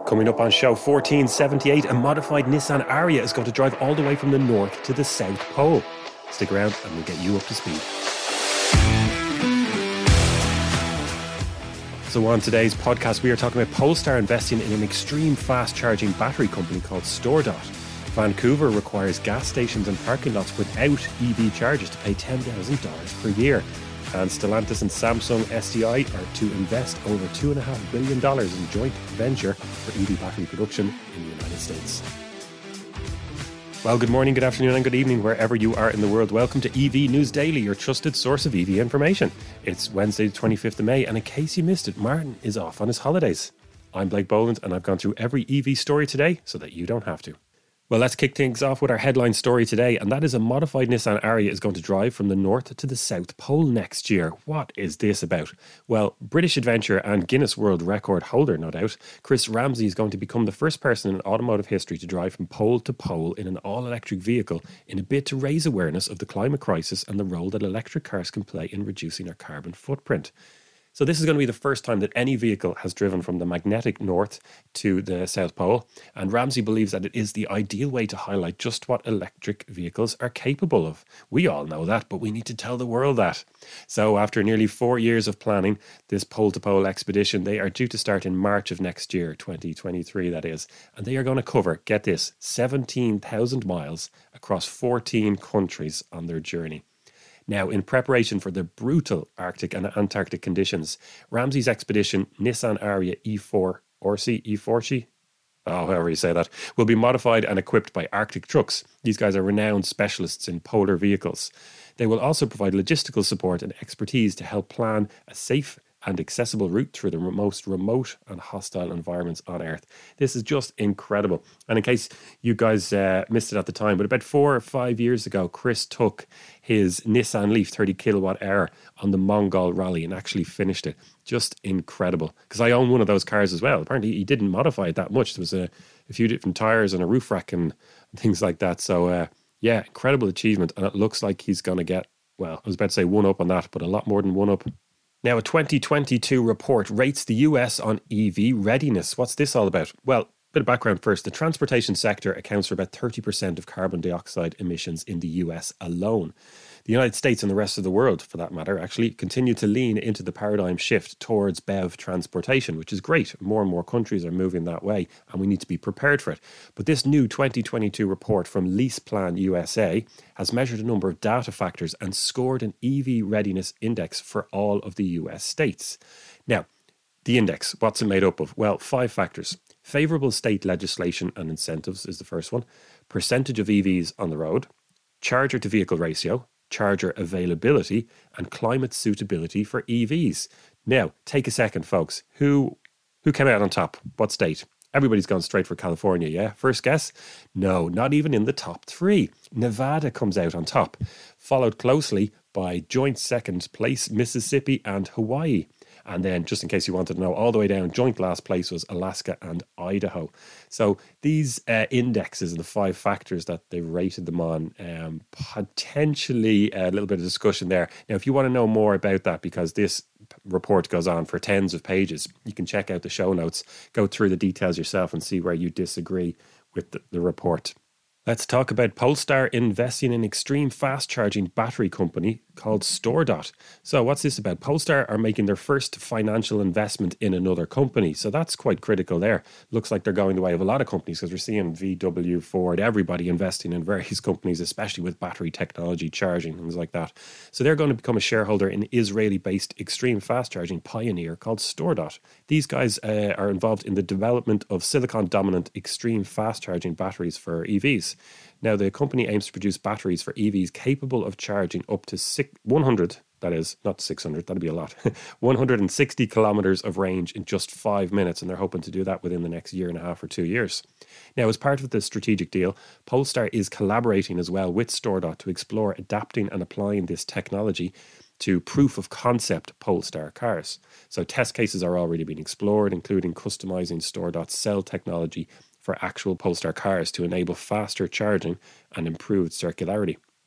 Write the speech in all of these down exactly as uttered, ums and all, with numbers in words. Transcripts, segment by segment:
Coming up on show fourteen seventy-eight, a modified Nissan Ariya is going to drive all the way from the North to the South Pole. Stick around and we'll get you up to speed. So on today's podcast, we are talking about Polestar investing in an extreme fast charging battery company called StoreDot. Vancouver requires gas stations and parking lots without E V chargers to pay ten thousand dollars per year. And Stellantis and Samsung S D I are to invest over two point five billion dollars in joint venture for E V battery production in the United States. Well, good morning, good afternoon and good evening wherever you are in the world. Welcome to E V News Daily, your trusted source of E V information. It's Wednesday the twenty-fifth of May, and in case you missed it, Martin is off on his holidays. I'm Blake Boland and I've gone through every E V story today so that you don't have to. Well, let's kick things off with our headline story today, and that is a modified Nissan Ariya is going to drive from the North to the South Pole next year. What is this about? Well, British adventurer and Guinness World Record holder, no doubt, Chris Ramsey is going to become the first person in automotive history to drive from pole to pole in an all-electric vehicle in a bid to raise awareness of the climate crisis and the role that electric cars can play in reducing our carbon footprint. So this is going to be the first time that any vehicle has driven from the magnetic north to the South Pole, and Ramsey believes that it is the ideal way to highlight just what electric vehicles are capable of. We all know that, but we need to tell the world that. So after nearly four years of planning this pole-to-pole expedition, they are due to start in March of next year, twenty twenty-three that is, and they are going to cover, get this, seventeen thousand miles across fourteen countries on their journey. Now, in preparation for the brutal Arctic and Antarctic conditions, Ramsey's expedition Nissan Ariya E four or C E forty, oh, however you say that, will be modified and equipped by Arctic trucks. These guys are renowned specialists in polar vehicles. They will also provide logistical support and expertise to help plan a safe and accessible route through the most remote and hostile environments on Earth. This is just incredible. And in case you guys uh, missed it at the time, but about four or five years ago, Chris took his Nissan Leaf thirty kilowatt hour on the Mongol Rally and actually finished it. Just incredible. Because I own one of those cars as well. Apparently he didn't modify it that much. There was a, a few different tires and a roof rack and things like that. So uh, yeah, incredible achievement. And it looks like he's going to get, well, I was about to say one up on that, but a lot more than one up. Now, a twenty twenty-two report rates the U S on E V readiness. What's this all about? Well, bit of background first. The transportation sector accounts for about thirty percent of carbon dioxide emissions in the U S alone. The United States and the rest of the world, for that matter, actually continue to lean into the paradigm shift towards B E V transportation, which is great. More and more countries are moving that way, and we need to be prepared for it. But this new twenty twenty-two report from LeasePlan U S A has measured a number of data factors and scored an E V readiness index for all of the U S states. Now, the index, what's it made up of? Well, five factors. Favourable state legislation and incentives is the first one. Percentage of E Vs on the road. Charger to vehicle ratio. Charger availability, and climate suitability for E Vs. Now, take a second, folks. Who who came out on top? What state? Everybody's gone straight for California, yeah? First guess? No, not even in the top three. Nevada comes out on top, followed closely by joint second place Mississippi and Hawaii. And then, just in case you wanted to know, all the way down, joint last place was Alaska and Idaho. So these uh, indexes and the five factors that they rated them on, um, potentially a little bit of discussion there. Now, if you want to know more about that, because this report goes on for tens of pages, you can check out the show notes, go through the details yourself and see where you disagree with the, the report. Let's talk about Polestar investing in an extreme fast-charging battery company called StoreDot. So what's this about? Polestar are making their first financial investment in another company. So that's quite critical there. Looks like they're going the way of a lot of companies because we're seeing V W, Ford, everybody investing in various companies, especially with battery technology, charging, things like that. So they're going to become a shareholder in Israeli-based extreme fast-charging pioneer called StoreDot. These guys uh, are involved in the development of silicon-dominant extreme fast-charging batteries for E Vs. Now, the company aims to produce batteries for E Vs capable of charging up to six, one hundred, that is, not six hundred, that'd be a lot, one hundred sixty kilometers of range in just five minutes, and they're hoping to do that within the next year and a half or two years. Now, as part of the strategic deal, Polestar is collaborating as well with StoreDot to explore adapting and applying this technology to proof of concept Polestar cars. So test cases are already being explored, including customizing StoreDot's cell technology for actual Polestar cars to enable faster charging and improved circularity.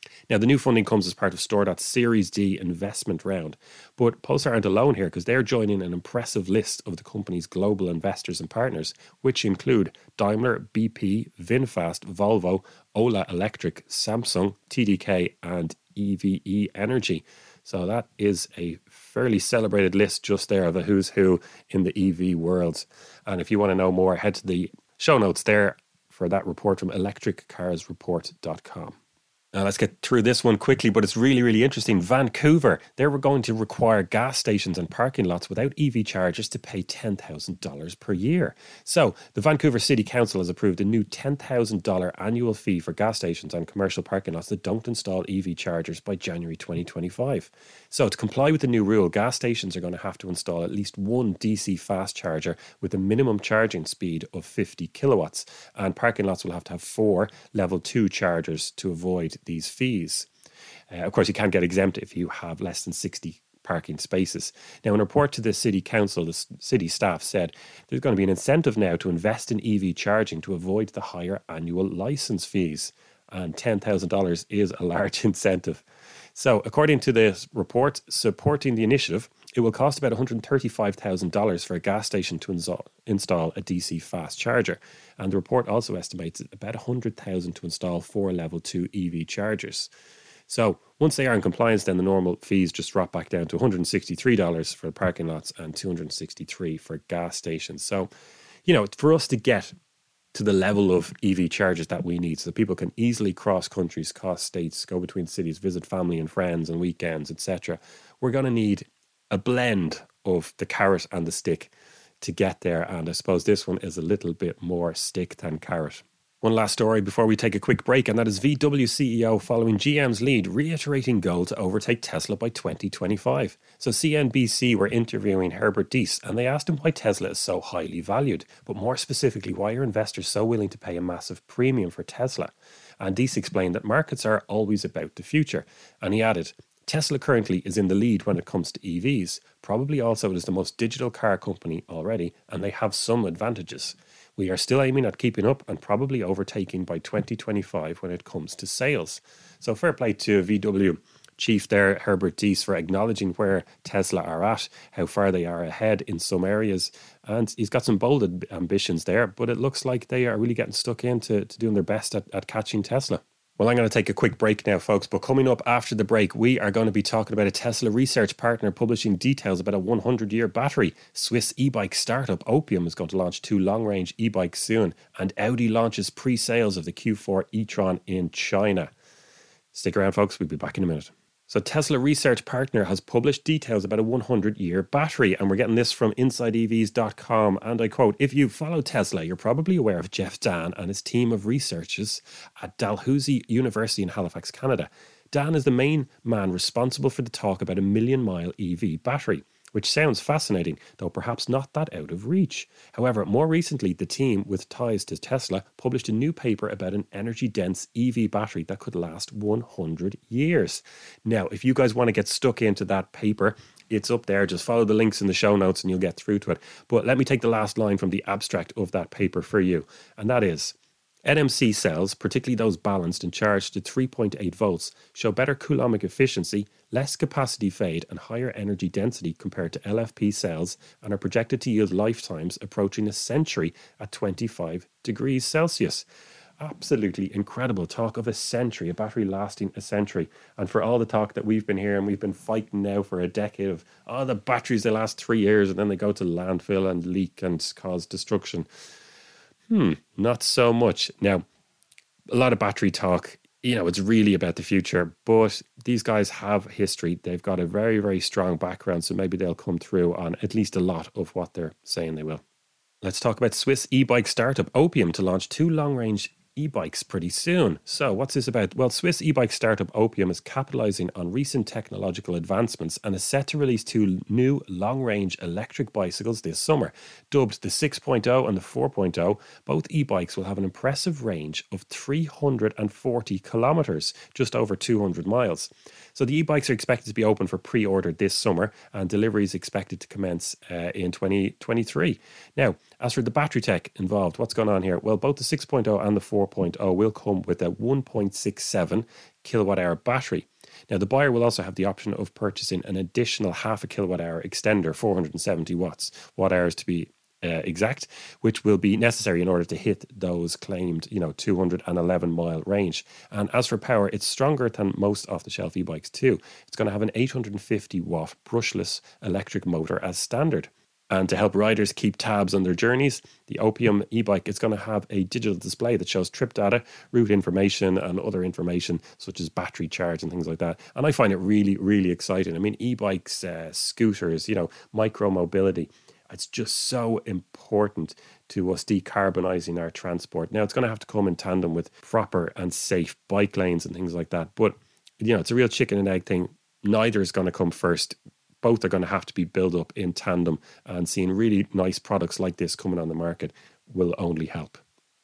Now, the new funding comes as part of StoreDot's Series D investment round. But Polestar aren't alone here because they're joining an impressive list of the company's global investors and partners, which include Daimler, B P, VinFast, Volvo, Ola Electric, Samsung, T D K and E V E Energy. So that is a fairly celebrated list just there of a who's who in the E V world. And if you want to know more, head to the show notes there for that report from electric cars report dot com. Now let's get through this one quickly, but it's really, really interesting. Vancouver, they were going to require gas stations and parking lots without E V chargers to pay ten thousand dollars per year. So the Vancouver City Council has approved a new ten thousand dollars annual fee for gas stations and commercial parking lots that don't install E V chargers by January twenty twenty-five. So to comply with the new rule, gas stations are going to have to install at least one D C fast charger with a minimum charging speed of fifty kilowatts, and parking lots will have to have four level two chargers to avoid these fees. Uh, of course, you can't get exempt if you have less than sixty parking spaces. Now, in a report to the City Council, the city staff said there's going to be an incentive now to invest in E V charging to avoid the higher annual license fees. And ten thousand dollars is a large incentive. So, according to this report supporting the initiative, it will cost about one hundred thirty-five thousand dollars for a gas station to install, install a D C fast charger. And the report also estimates about one hundred thousand dollars to install four level two E V chargers. So once they are in compliance, then the normal fees just drop back down to one hundred sixty-three dollars for parking lots and two hundred sixty-three dollars for gas stations. So, you know, for us to get to the level of E V chargers that we need so that people can easily cross countries, cross states, go between cities, visit family and friends on weekends, et cetera, we're going to need a blend of the carrot and the stick to get there. And I suppose this one is a little bit more stick than carrot. One last story before we take a quick break, and that is V W C E O following G M's lead, reiterating goal to overtake Tesla by twenty twenty-five. So C N B C were interviewing Herbert Diess, and they asked him why Tesla is so highly valued, but more specifically, why are investors so willing to pay a massive premium for Tesla? And Diess explained that markets are always about the future, and he added, Tesla currently is in the lead when it comes to E Vs. Probably also it is the most digital car company already, and they have some advantages. We are still aiming at keeping up and probably overtaking by twenty twenty-five when it comes to sales. So fair play to V W chief there, Herbert Diess, for acknowledging where Tesla are at, how far they are ahead in some areas. And he's got some bold ambitions there, but it looks like they are really getting stuck into to doing their best at, at catching Tesla. Well, I'm going to take a quick break now, folks, but coming up after the break, we are going to be talking about a Tesla research partner publishing details about a one hundred year battery. Swiss e-bike startup Opium is going to launch two long-range e-bikes soon, and Audi launches pre-sales of the Q four e-tron in China. Stick around, folks, we'll be back in a minute. So Tesla research partner has published details about a one hundred year battery, and we're getting this from inside E Vs dot com, and I quote, if you follow Tesla, you're probably aware of Jeff Dan and his team of researchers at Dalhousie University in Halifax, Canada. Dan is the main man responsible for the talk about a million mile E V battery, which sounds fascinating, though perhaps not that out of reach. However, more recently, the team with ties to Tesla published a new paper about an energy-dense E V battery that could last one hundred years. Now, if you guys want to get stuck into that paper, it's up there. Just follow the links in the show notes and you'll get through to it. But let me take the last line from the abstract of that paper for you, and that is, N M C cells, particularly those balanced and charged to three point eight volts, show better coulombic efficiency, less capacity fade and higher energy density compared to L F P cells, and are projected to yield lifetimes approaching a century at twenty-five degrees Celsius. Absolutely incredible. Talk of a century, a battery lasting a century. And for all the talk that we've been hearing, we've been fighting now for a decade of, oh, the batteries, they last three years and then they go to landfill and leak and cause destruction. Hmm, not so much. Now, a lot of battery talk, you know, it's really about the future, but these guys have history. They've got a very, very strong background, so maybe they'll come through on at least a lot of what they're saying they will. Let's talk about Swiss e-bike startup Opium to launch two long-range e-bikes pretty soon. So what's this about? Well, Swiss e-bike startup Opium is capitalizing on recent technological advancements and is set to release two new long-range electric bicycles this summer. Dubbed the six point oh and the four point oh, both e-bikes will have an impressive range of three hundred forty kilometers, just over two hundred miles. So the e-bikes are expected to be open for pre-order this summer, and delivery is expected to commence uh, in twenty twenty-three. Now, As for the battery tech involved, what's going on here? Well, both the six point oh and the four point oh will come with a one point six seven kilowatt hour battery. Now, the buyer will also have the option of purchasing an additional half a kilowatt hour extender, four hundred seventy watts, watt hours to be uh, exact, which will be necessary in order to hit those claimed, you know, two hundred eleven mile range. And as for power, it's stronger than most off-the-shelf e-bikes too. It's going to have an eight hundred fifty watt brushless electric motor as standard. And to help riders keep tabs on their journeys, the Opium e-bike is going to have a digital display that shows trip data, route information, and other information such as battery charge and things like that. And I find it really, really exciting. I mean, e-bikes, uh, scooters, you know, micro-mobility, it's just so important to us decarbonising our transport. Now, it's going to have to come in tandem with proper and safe bike lanes and things like that. But, you know, it's a real chicken and egg thing. Neither is going to come first. Both are going to have to be built up in tandem, and seeing really nice products like this coming on the market will only help.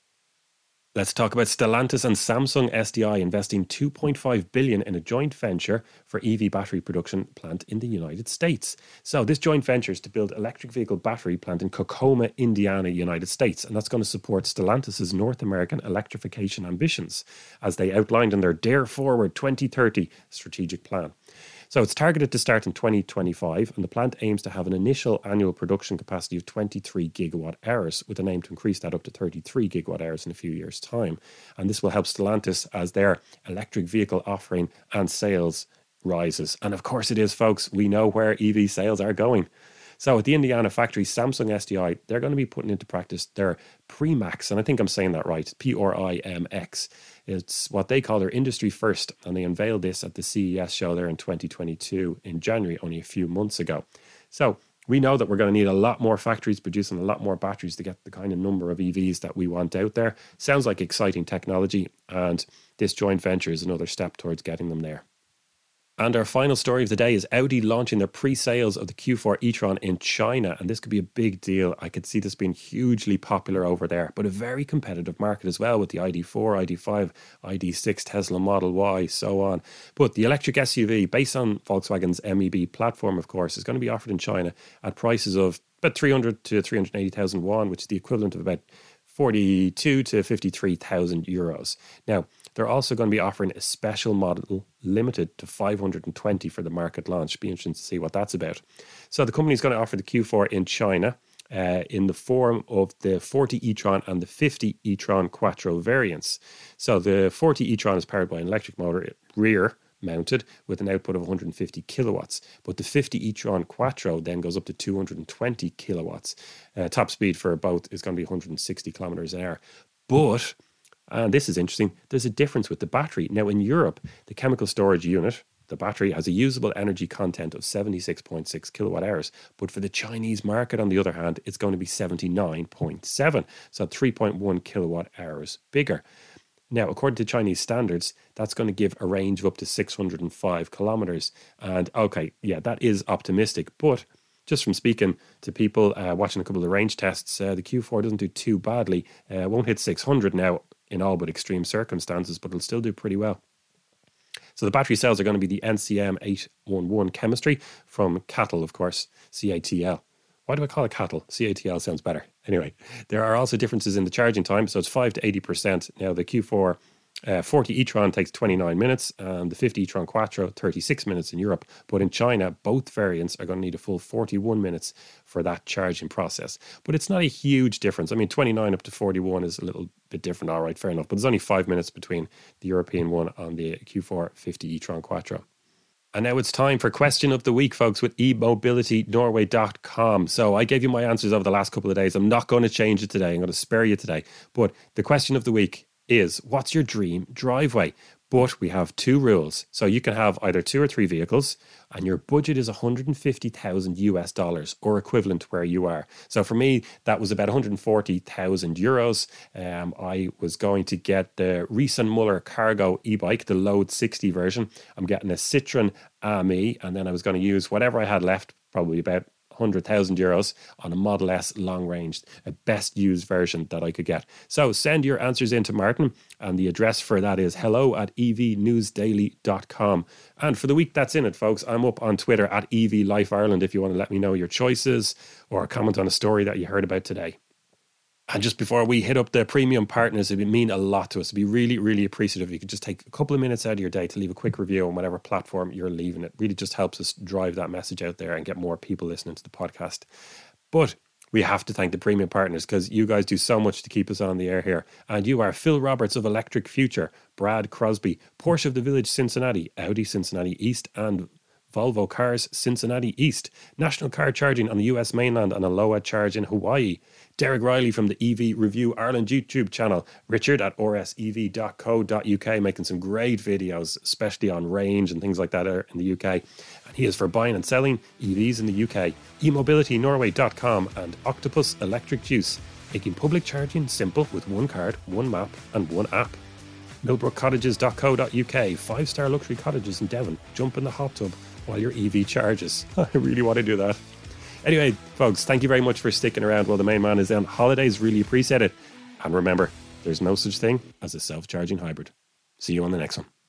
Let's talk about Stellantis and Samsung S D I investing two point five billion dollars in a joint venture for E V battery production plant in the United States. So this joint venture is to build electric vehicle battery plant in Kokoma, Indiana, United States, and that's going to support Stellantis' North American electrification ambitions as they outlined in their Dare Forward twenty thirty strategic plan. So it's targeted to start in twenty twenty-five, and the plant aims to have an initial annual production capacity of twenty-three gigawatt hours, with an aim to increase that up to thirty-three gigawatt hours in a few years' time. And this will help Stellantis as their electric vehicle offering and sales rises. And of course it is, folks. We know where E V sales are going. So at the Indiana factory, Samsung S D I, they're going to be putting into practice their Primax, and I think I'm saying that right, P R I M X. It's what they call their industry first, and they unveiled this at the C E S show there in twenty twenty-two in January, only a few months ago. So we know that we're going to need a lot more factories producing a lot more batteries to get the kind of number of E Vs that we want out there. Sounds like exciting technology, and this joint venture is another step towards getting them there. And our final story of the day is Audi launching their pre-sales of the Q four e-tron in China. And this could be a big deal. I could see this being hugely popular over there, but a very competitive market as well with the I D four, I D five, I D six, Tesla Model Y, so on. But the electric S U V, based on Volkswagen's M E B platform, of course, is going to be offered in China at prices of about three hundred to three hundred eighty thousand won, which is the equivalent of about forty-two to fifty-three thousand euros. Now, they're also going to be offering a special model limited to five hundred twenty for the market launch. Be interesting to see what that's about. So the company is going to offer the Q four in China uh, in the form of the forty e-tron and the fifty e-tron Quattro variants. So the forty e-tron is powered by an electric motor rear mounted with an output of one hundred fifty kilowatts. But the fifty e-tron Quattro then goes up to two hundred twenty kilowatts. Uh, top speed for both is going to be one hundred sixty kilometers an hour. But, and this is interesting, there's a difference with the battery. Now in Europe, the chemical storage unit, the battery, has a usable energy content of seventy-six point six kilowatt hours. But for the Chinese market, on the other hand, it's going to be seventy-nine point seven. So three point one kilowatt hours bigger. Now, according to Chinese standards, that's going to give a range of up to six hundred five kilometers. And okay, yeah, that is optimistic. But just from speaking to people, uh, watching a couple of the range tests, uh, the Q four doesn't do too badly. Uh, it won't hit six hundred now in all but extreme circumstances, but it'll still do pretty well. So the battery cells are going to be the N C M eight eleven chemistry from CATL, of course, C A T L. Why do I call it CATL? C A T L sounds better. Anyway, there are also differences in the charging time. So it's five to eighty percent. Now the Q four uh, forty e-tron takes twenty-nine minutes and the fifty e-tron Quattro thirty-six minutes in Europe. But in China, both variants are going to need a full forty-one minutes for that charging process. But it's not a huge difference. I mean, twenty-nine up to forty-one is a little bit different. All right, fair enough. But there's only five minutes between the European one on the Q four fifty e-tron Quattro. And now it's time for Question of the Week, folks, with e mobility norway dot com. So I gave you my answers over the last couple of days. I'm not going to change it today. I'm going to spare you today. But the question of the week is, what's your dream driveway? But we have two rules. So you can have either two or three vehicles, and your budget is one hundred fifty thousand US dollars or equivalent where you are. So for me, that was about one hundred forty thousand euros. Um, I was going to get the Reisen Muller Cargo e-bike, the Load sixty version. I'm getting a Citroen A M E, and then I was going to use whatever I had left, probably about one hundred thousand euros on a Model S long range, a best used version that I could get. So send your answers in to Martin, and the address for that is hello at e v news daily dot com. And for the week that's in it, folks, I'm up on Twitter at E V Life Ireland if you want to let me know your choices or comment on a story that you heard about today. And just before we hit up the premium partners, it would mean a lot to us. It'd be really, really appreciative if you could just take a couple of minutes out of your day to leave a quick review on whatever platform you're leaving. It really just helps us drive that message out there and get more people listening to the podcast. But we have to thank the premium partners because you guys do so much to keep us on the air here. And you are Phil Roberts of Electric Future, Brad Crosby, Porsche of the Village Cincinnati, Audi Cincinnati East and Volvo Cars Cincinnati East, National Car Charging on the U S mainland and Aloha Charge in Hawaii, Derek Riley from the E V Review Ireland YouTube channel, Richard at r s e v dot co dot u k making some great videos, especially on range and things like that in the U K. And he is for buying and selling E Vs in the U K, e mobility norway dot com and Octopus Electric Juice, making public charging simple with one card, one map and one app. millbrook cottages dot co dot u k, five-star luxury cottages in Devon, jump in the hot tub while your E V charges. I really want to do that. Anyway, folks, thank you very much for sticking around while the main man is on holidays. Really appreciate it. And remember, there's no such thing as a self-charging hybrid. See you on the next one.